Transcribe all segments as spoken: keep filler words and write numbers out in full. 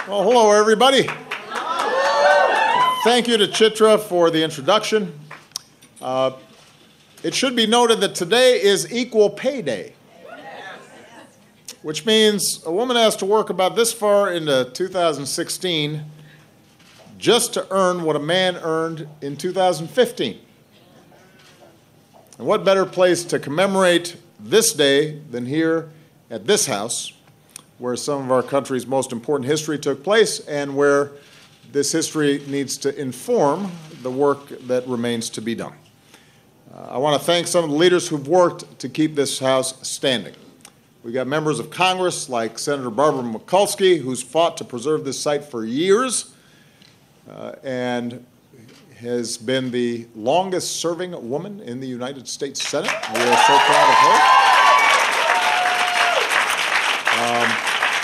Well, hello, everybody. Thank you to Chitra for the introduction. Uh, it should be noted that today is Equal Pay Day, which means a woman has to work about this far into two thousand sixteen just to earn what a man earned in two thousand fifteen. And what better place to commemorate this day than here at this house, where some of our country's most important history took place and where this history needs to inform the work that remains to be done. Uh, I want to thank some of the leaders who've worked to keep this House standing. We've got members of Congress like Senator Barbara Mikulski, who's fought to preserve this site for years uh, and has been the longest-serving woman in the United States Senate. We are so proud of her. Um,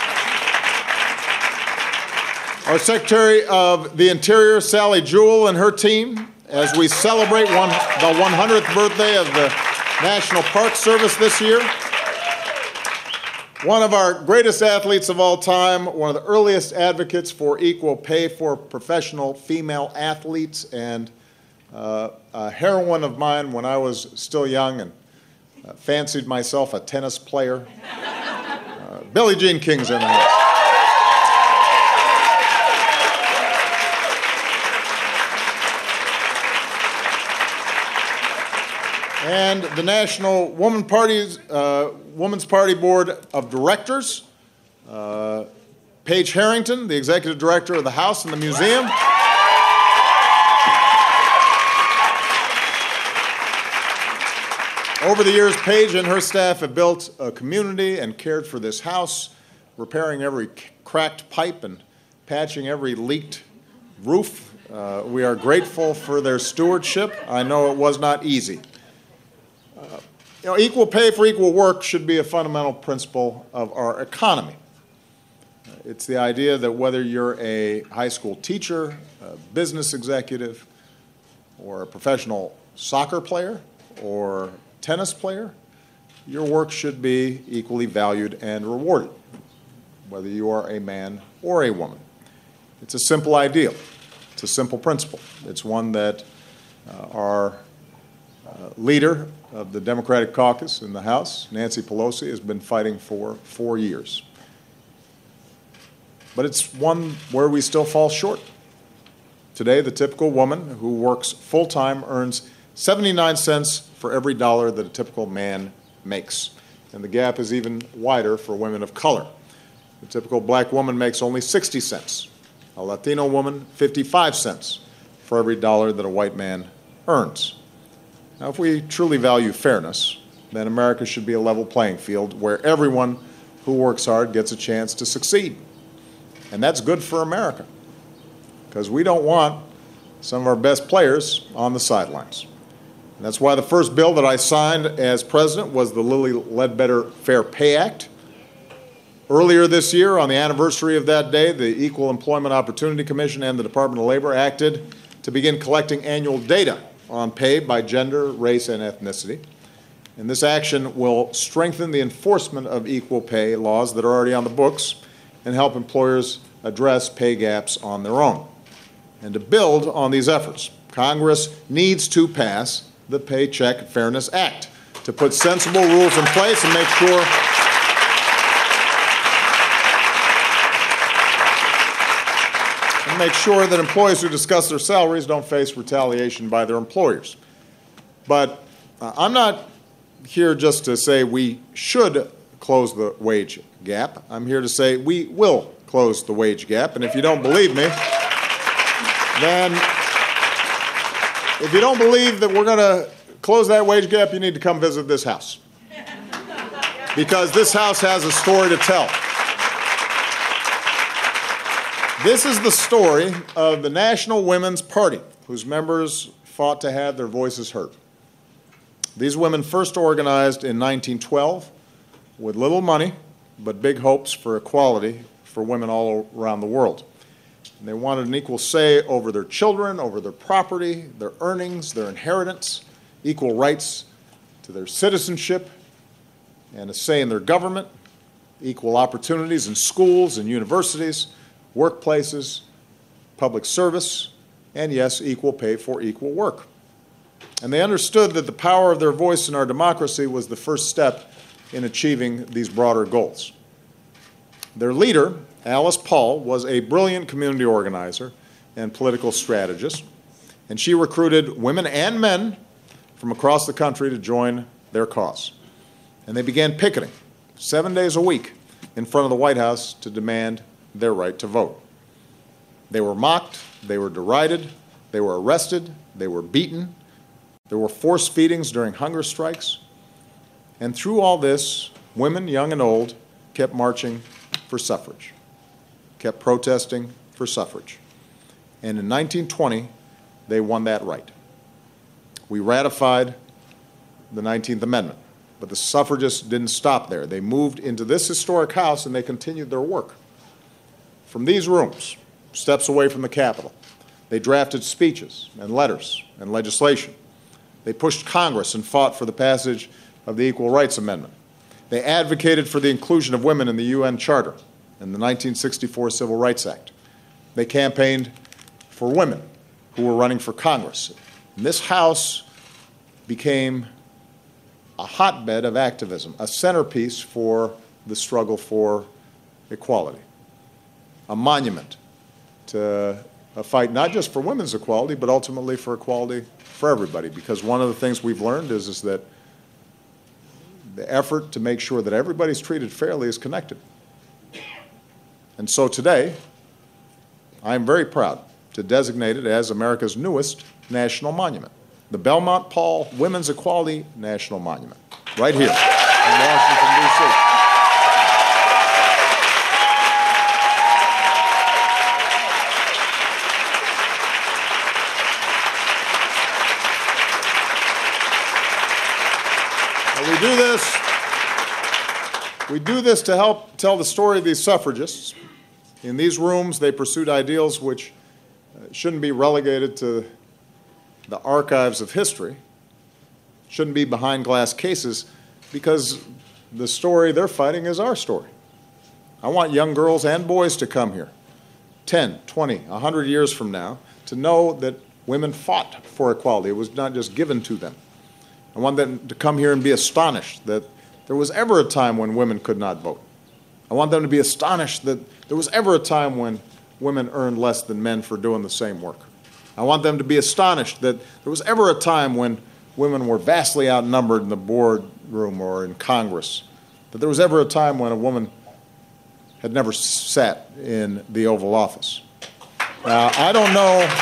Our Secretary of the Interior, Sally Jewell, and her team, as we celebrate one, the one hundredth birthday of the National Park Service this year. One of our greatest athletes of all time, one of the earliest advocates for equal pay for professional female athletes, and uh, a heroine of mine when I was still young and uh, fancied myself a tennis player. Uh, Billie Jean King's in the house. And the National Woman Party's, uh, Women's Party Board of Directors, uh, Paige Harrington, the Executive Director of the House and the Museum. Over the years, Paige and her staff have built a community and cared for this house, repairing every cracked pipe and patching every leaked roof. Uh, we are grateful for their stewardship. I know it was not easy. Uh, you know, equal pay for equal work should be a fundamental principle of our economy. Uh, it's the idea that whether you're a high school teacher, a business executive, or a professional soccer player, or tennis player, your work should be equally valued and rewarded, whether you are a man or a woman. It's a simple ideal. It's a simple principle. It's one that uh, our uh, leader of the Democratic caucus in the House, Nancy Pelosi, has been fighting for four years. But it's one where we still fall short. Today, the typical woman who works full-time earns seventy-nine cents for every dollar that a typical man makes. And the gap is even wider for women of color. The typical black woman makes only sixty cents. A Latino woman, fifty-five cents for every dollar that a white man earns. Now, if we truly value fairness, then America should be a level playing field where everyone who works hard gets a chance to succeed. And that's good for America, because we don't want some of our best players on the sidelines. And that's why the first bill that I signed as president was the Lilly Ledbetter Fair Pay Act. Earlier this year, on the anniversary of that day, the Equal Employment Opportunity Commission and the Department of Labor acted to begin collecting annual data on pay by gender, race, and ethnicity. And this action will strengthen the enforcement of equal pay laws that are already on the books and help employers address pay gaps on their own. And to build on these efforts, Congress needs to pass the Paycheck Fairness Act to put sensible rules in place and make sure and make sure that employees who discuss their salaries don't face retaliation by their employers. But uh, I'm not here just to say we should close the wage gap. I'm here to say we will close the wage gap. And if you don't believe me, then if you don't believe that we're going to close that wage gap, you need to come visit this house. Because this house has a story to tell. This is the story of the National Women's Party, whose members fought to have their voices heard. These women first organized in nineteen twelve with little money, but big hopes for equality for women all around the world. And they wanted an equal say over their children, over their property, their earnings, their inheritance, equal rights to their citizenship, and a say in their government, equal opportunities in schools and universities, workplaces, public service, and yes, equal pay for equal work. And they understood that the power of their voice in our democracy was the first step in achieving these broader goals. Their leader, Alice Paul, was a brilliant community organizer and political strategist, and she recruited women and men from across the country to join their cause. And they began picketing seven days a week in front of the White House to demand their right to vote. They were mocked, they were derided, they were arrested, they were beaten, there were forced feedings during hunger strikes. And through all this, women, young and old, kept marching for suffrage, kept protesting for suffrage. And in nineteen twenty, they won that right. We ratified the nineteenth Amendment, but the suffragists didn't stop there. They moved into this historic House and they continued their work. From these rooms, steps away from the Capitol, they drafted speeches and letters and legislation. They pushed Congress and fought for the passage of the Equal Rights Amendment. They advocated for the inclusion of women in the U N Charter and the nineteen sixty-four Civil Rights Act. They campaigned for women who were running for Congress. And this House became a hotbed of activism, a centerpiece for the struggle for equality, a monument to a fight not just for women's equality, but ultimately for equality for everybody. Because one of the things we've learned is, is that the effort to make sure that everybody's treated fairly is connected. And so today, I am very proud to designate it as America's newest national monument, the Belmont Paul Women's Equality National Monument, right here in Washington, D C We do this, we do this to help tell the story of these suffragists. In these rooms, they pursued ideals which shouldn't be relegated to the archives of history, shouldn't be behind glass cases, because the story they're fighting is our story. I want young girls and boys to come here ten, twenty, one hundred years from now to know that women fought for equality. It was not just given to them. I want them to come here and be astonished that there was ever a time when women could not vote. I want them to be astonished that there was ever a time when women earned less than men for doing the same work. I want them to be astonished that there was ever a time when women were vastly outnumbered in the boardroom or in Congress, that there was ever a time when a woman had never sat in the Oval Office. Now, I don't know...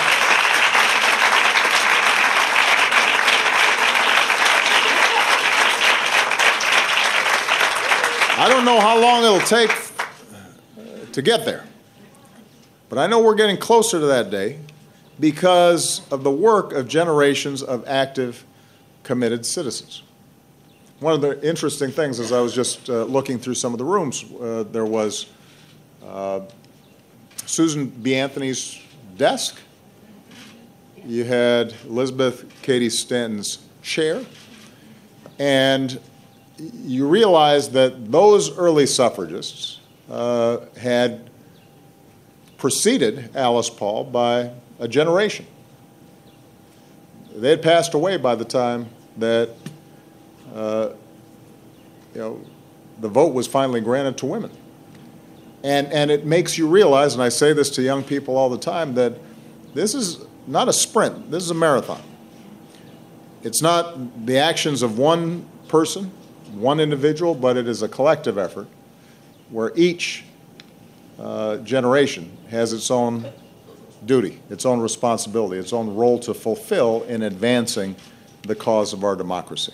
I don't know how long it'll take to get there, but I know we're getting closer to that day because of the work of generations of active, committed citizens. One of the interesting things, as I was just uh, looking through some of the rooms, uh, there was uh, Susan B. Anthony's desk. You had Elizabeth Cady Stanton's chair, and you realize that those early suffragists uh, had preceded Alice Paul by a generation. They had passed away by the time that uh, you know, the vote was finally granted to women. And, and it makes you realize, and I say this to young people all the time, that this is not a sprint, this is a marathon. It's not the actions of one person, one individual, but it is a collective effort where each uh, generation has its own duty, its own responsibility, its own role to fulfill in advancing the cause of our democracy.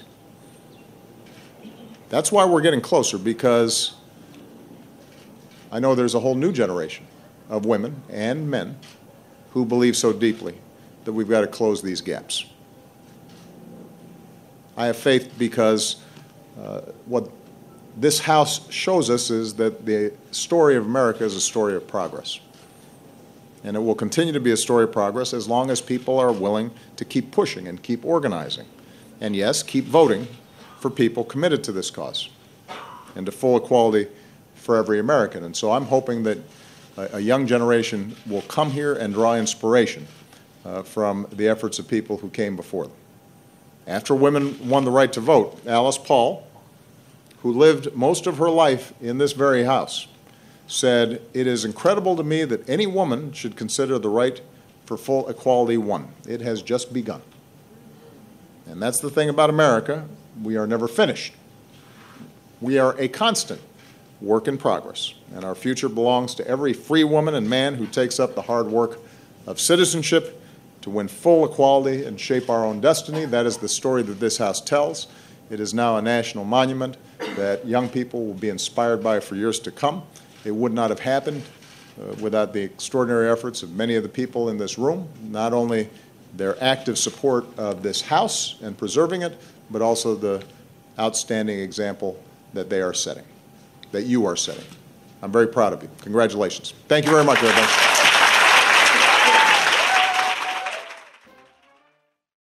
That's why we're getting closer, because I know there's a whole new generation of women and men who believe so deeply that we've got to close these gaps. I have faith because Uh, what this House shows us is that the story of America is a story of progress. And it will continue to be a story of progress as long as people are willing to keep pushing and keep organizing. And yes, keep voting for people committed to this cause and to full equality for every American. And so I'm hoping that a, a young generation will come here and draw inspiration uh, from the efforts of people who came before them. After women won the right to vote, Alice Paul, who lived most of her life in this very house, said, "It is incredible to me that any woman should consider the right for full equality won. It has just begun." And that's the thing about America. We are never finished. We are a constant work in progress, and our future belongs to every free woman and man who takes up the hard work of citizenship to win full equality and shape our own destiny. That is the story that this House tells. It is now a national monument that young people will be inspired by for years to come. It would not have happened uh, without the extraordinary efforts of many of the people in this room, not only their active support of this House and preserving it, but also the outstanding example that they are setting, that you are setting. I'm very proud of you. Congratulations. Thank you very much, everybody.